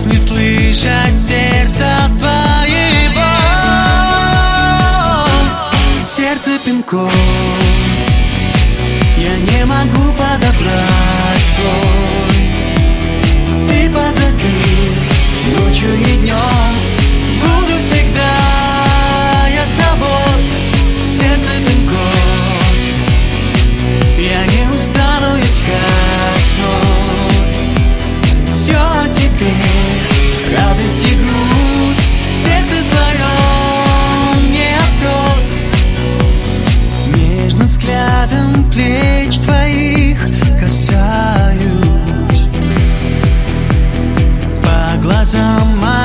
не слышать сердца твоего. Сердце пин-код, я не могу подобрать твой. Ты позови ночью и днем, буду всегда я с тобой. Сердце пин-код, я не устану искать вновь. Все о тебе, радость и грусть, сердце своем не открой. Нежным взглядом плеч твоих касаюсь, по глазам